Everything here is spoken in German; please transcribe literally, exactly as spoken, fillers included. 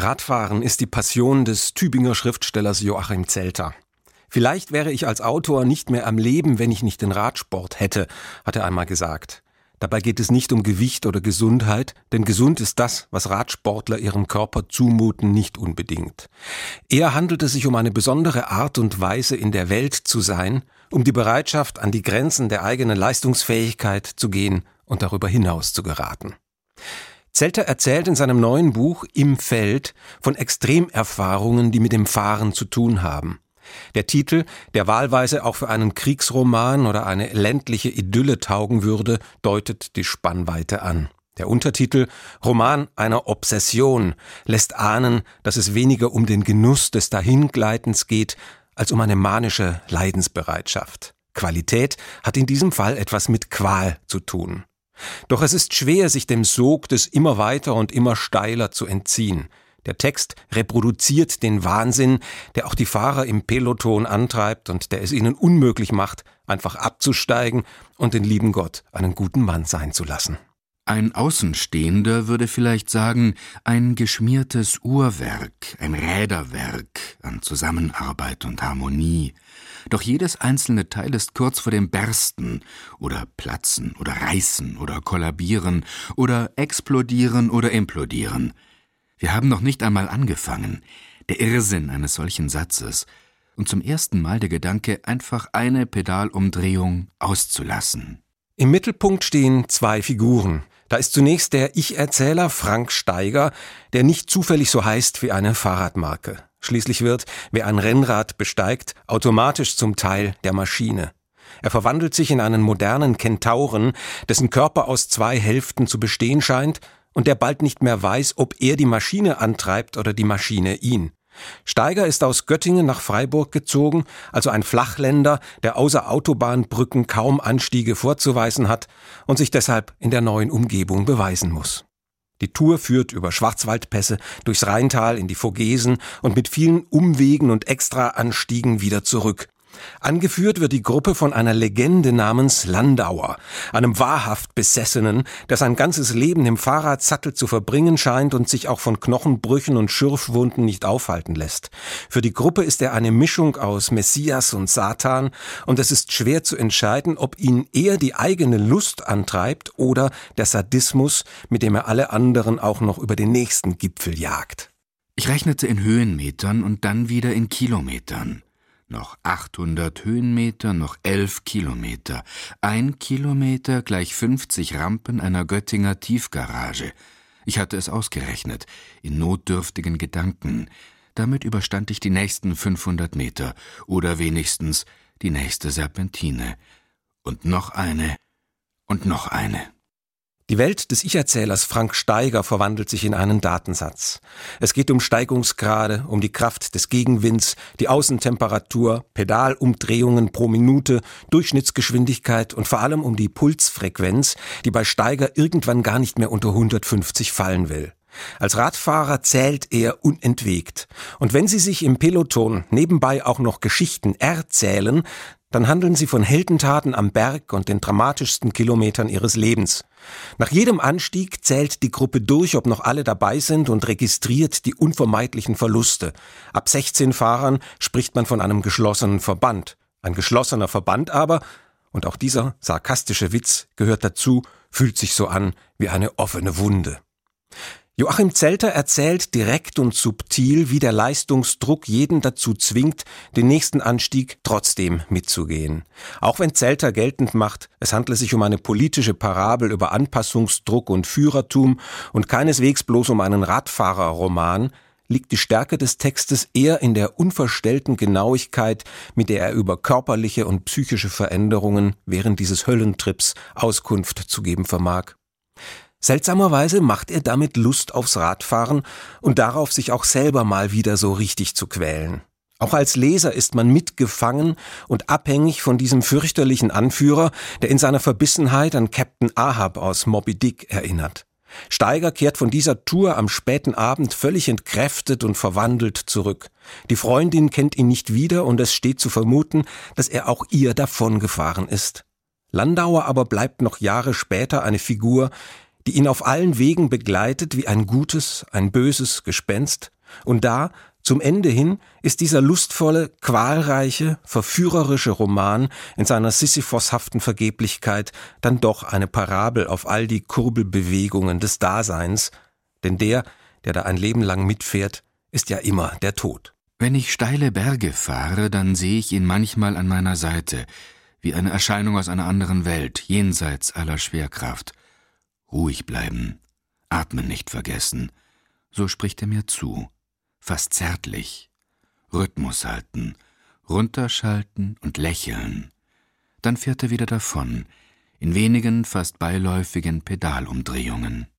Radfahren ist die Passion des Tübinger Schriftstellers Joachim Zelter. Vielleicht wäre ich als Autor nicht mehr am Leben, wenn ich nicht den Radsport hätte, hat er einmal gesagt. Dabei geht es nicht um Gewicht oder Gesundheit, denn gesund ist das, was Radsportler ihrem Körper zumuten, nicht unbedingt. Eher handelt es sich um eine besondere Art und Weise, in der Welt zu sein, um die Bereitschaft, an die Grenzen der eigenen Leistungsfähigkeit zu gehen und darüber hinaus zu geraten. Zelter erzählt in seinem neuen Buch Im Feld von Extremerfahrungen, die mit dem Fahren zu tun haben. Der Titel, der wahlweise auch für einen Kriegsroman oder eine ländliche Idylle taugen würde, deutet die Spannweite an. Der Untertitel Roman einer Obsession lässt ahnen, dass es weniger um den Genuss des Dahingleitens geht, als um eine manische Leidensbereitschaft. Qualität hat in diesem Fall etwas mit Qual zu tun. Doch es ist schwer, sich dem Sog des immer weiter und immer steiler zu entziehen. Der Text reproduziert den Wahnsinn, der auch die Fahrer im Peloton antreibt und der es ihnen unmöglich macht, einfach abzusteigen und den lieben Gott einen guten Mann sein zu lassen. Ein Außenstehender würde vielleicht sagen, ein geschmiertes Uhrwerk, ein Räderwerk an Zusammenarbeit und Harmonie. Doch jedes einzelne Teil ist kurz vor dem Bersten oder Platzen oder Reißen oder Kollabieren oder Explodieren oder Implodieren. Wir haben noch nicht einmal angefangen. Der Irrsinn eines solchen Satzes. Und zum ersten Mal der Gedanke, einfach eine Pedalumdrehung auszulassen. Im Mittelpunkt stehen zwei Figuren. Da ist zunächst der Ich-Erzähler Frank Steiger, der nicht zufällig so heißt wie eine Fahrradmarke. Schließlich wird, wer ein Rennrad besteigt, automatisch zum Teil der Maschine. Er verwandelt sich in einen modernen Kentauren, dessen Körper aus zwei Hälften zu bestehen scheint und der bald nicht mehr weiß, ob er die Maschine antreibt oder die Maschine ihn. Steiger ist aus Göttingen nach Freiburg gezogen, also ein Flachländer, der außer Autobahnbrücken kaum Anstiege vorzuweisen hat und sich deshalb in der neuen Umgebung beweisen muss. Die Tour führt über Schwarzwaldpässe, durchs Rheintal in die Vogesen und mit vielen Umwegen und Extraanstiegen wieder zurück. Angeführt wird die Gruppe von einer Legende namens Landauer, einem wahrhaft Besessenen, der sein ganzes Leben im Fahrradsattel zu verbringen scheint und sich auch von Knochenbrüchen und Schürfwunden nicht aufhalten lässt. Für die Gruppe ist er eine Mischung aus Messias und Satan und es ist schwer zu entscheiden, ob ihn eher die eigene Lust antreibt oder der Sadismus, mit dem er alle anderen auch noch über den nächsten Gipfel jagt. Ich rechnete in Höhenmetern und dann wieder in Kilometern. Noch achthundert Höhenmeter, noch elf Kilometer. Ein Kilometer gleich fünfzig Rampen einer Göttinger Tiefgarage. Ich hatte es ausgerechnet, in notdürftigen Gedanken. Damit überstand ich die nächsten fünfhundert Meter oder wenigstens die nächste Serpentine. Und noch eine und noch eine. Die Welt des Ich-Erzählers Frank Steiger verwandelt sich in einen Datensatz. Es geht um Steigungsgrade, um die Kraft des Gegenwinds, die Außentemperatur, Pedalumdrehungen pro Minute, Durchschnittsgeschwindigkeit und vor allem um die Pulsfrequenz, die bei Steiger irgendwann gar nicht mehr unter hundertfünfzig fallen will. Als Radfahrer zählt er unentwegt. Und wenn Sie sich im Peloton nebenbei auch noch Geschichten erzählen, dann handeln sie von Heldentaten am Berg und den dramatischsten Kilometern ihres Lebens. Nach jedem Anstieg zählt die Gruppe durch, ob noch alle dabei sind und registriert die unvermeidlichen Verluste. Ab sechzehn Fahrern spricht man von einem geschlossenen Verband. Ein geschlossener Verband aber, und auch dieser sarkastische Witz gehört dazu, fühlt sich so an wie eine offene Wunde. Joachim Zelter erzählt direkt und subtil, wie der Leistungsdruck jeden dazu zwingt, den nächsten Anstieg trotzdem mitzugehen. Auch wenn Zelter geltend macht, es handle sich um eine politische Parabel über Anpassungsdruck und Führertum und keineswegs bloß um einen Radfahrerroman, liegt die Stärke des Textes eher in der unverstellten Genauigkeit, mit der er über körperliche und psychische Veränderungen während dieses Höllentrips Auskunft zu geben vermag. Seltsamerweise macht er damit Lust aufs Radfahren und darauf, sich auch selber mal wieder so richtig zu quälen. Auch als Leser ist man mitgefangen und abhängig von diesem fürchterlichen Anführer, der in seiner Verbissenheit an Captain Ahab aus Moby Dick erinnert. Steiger kehrt von dieser Tour am späten Abend völlig entkräftet und verwandelt zurück. Die Freundin kennt ihn nicht wieder und es steht zu vermuten, dass er auch ihr davongefahren ist. Landauer aber bleibt noch Jahre später eine Figur, die ihn auf allen Wegen begleitet wie ein gutes, ein böses Gespenst, und da, zum Ende hin, ist dieser lustvolle, qualreiche, verführerische Roman in seiner sisyphoshaften Vergeblichkeit dann doch eine Parabel auf all die Kurbelbewegungen des Daseins, denn der, der da ein Leben lang mitfährt, ist ja immer der Tod. Wenn ich steile Berge fahre, dann sehe ich ihn manchmal an meiner Seite, wie eine Erscheinung aus einer anderen Welt, jenseits aller Schwerkraft. Ruhig bleiben, atmen nicht vergessen, so spricht er mir zu, fast zärtlich. Rhythmus halten, runterschalten und lächeln. Dann fährt er wieder davon, in wenigen, fast beiläufigen Pedalumdrehungen.